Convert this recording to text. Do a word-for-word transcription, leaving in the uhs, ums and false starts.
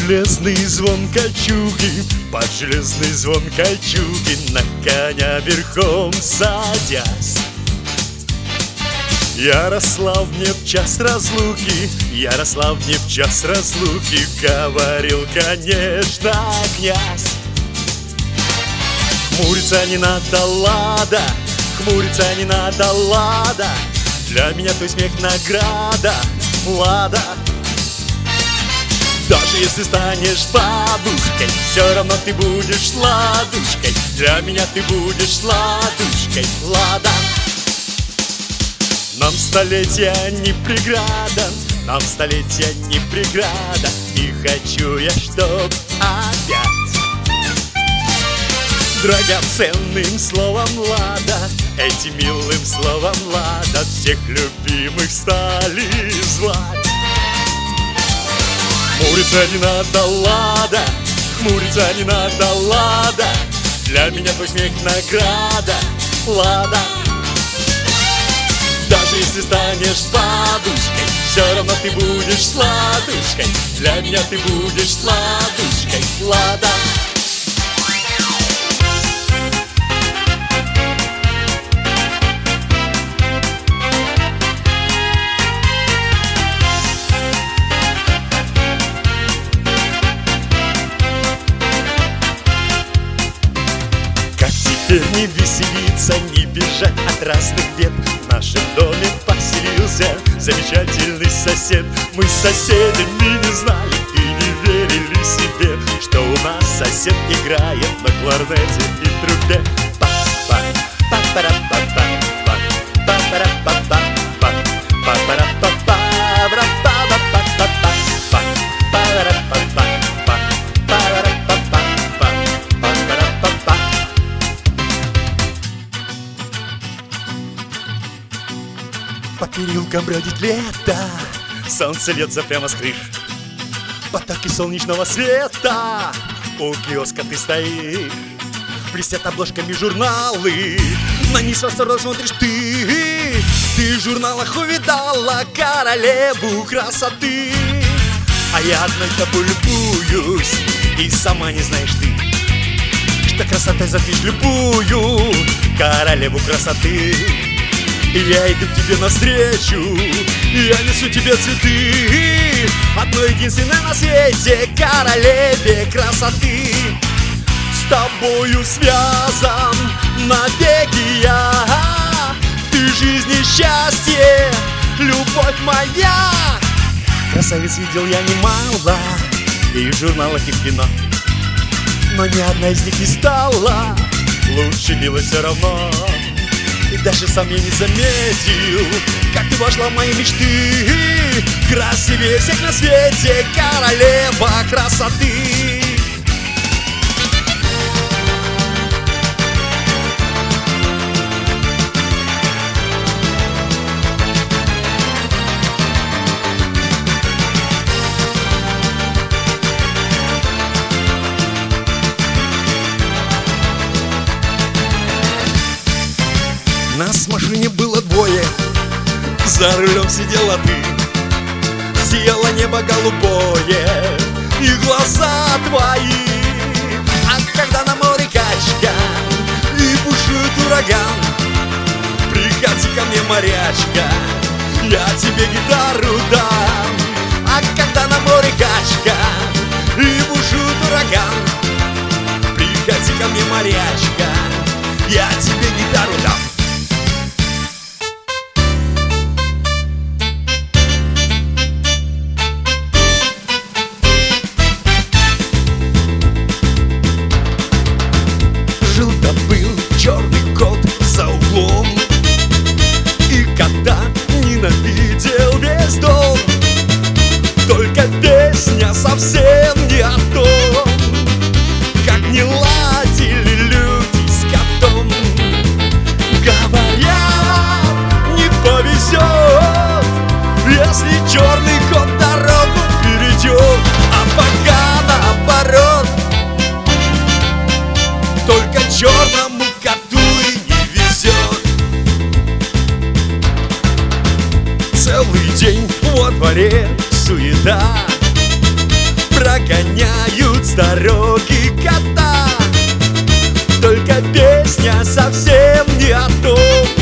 железный звон кольчуги, под железный звон кольчуги, на коня верхом садясь. Ярослав мне в час разлуки, Ярослав мне в час разлуки говорил, конечно, князь. Хмуриться не надо, лада, хмуриться не надо, лада, для меня твой смех награда, лада. Даже если станешь бабушкой, все равно ты будешь ладушкой, для меня ты будешь ладушкой, лада. Нам столетия не преграда, нам столетия не преграда, и хочу я, чтоб опять драгоценным словом лада, этим милым словом лада, всех любимых стали звать. Хмуриться не надо, лада, хмуриться не надо, лада, для меня твой смех награда, лада. Даже если станешь бабушкой, все равно ты будешь сладушкой, для меня ты будешь сладушкой, лада. Теперь не веселиться, не бежать от разных бед. В нашем доме поселился замечательный сосед. Мы с соседями не знали и не верили себе, что у нас сосед играет на кларнете и трубе. Па-па, па-пара-па-па, па-пара-па-па, па-пара-па-па, по переулкам бродит лето, солнце льется прямо с крыш. Потоки солнечного света, у киоска ты стоишь. Блестят обложками журналы, на них с восторгом смотришь ты. Ты в журналах увидала королеву красоты, а я одной тобой любуюсь, и сама не знаешь ты, что красотой затмишь любую королеву красоты. И я иду к тебе навстречу, я несу тебе цветы, одной единственной на свете королеве красоты. С тобою связан навеки я, ты жизнь и счастье, любовь моя. Красавиц видел я немало, и в журналах, и в кино, но ни одна из них не стала лучше милой все равно. И даже сам я не заметил, как ты вошла в мои мечты. Красивее всех на свете королева красоты. Нас в машине было двое, за рулем сидела ты. Сияло небо голубое и глаза твои. А когда на море качка и бушует ураган, приходи ко мне, морячка, я тебе гитару дам. А когда на море качка и бушует ураган, приходи ко мне, морячка, я тебе гитару дам. Черный кот за углом, и кота ненавидел весь дом. Только песня совсем не о том, как не ладили люди с котом. Говорят, не повезет, если черный кот дорогу перейдет, а пока наоборот, только черному коту и не везет. Целый день во дворе суета, прогоняют с дороги кота. Только песня совсем не о том,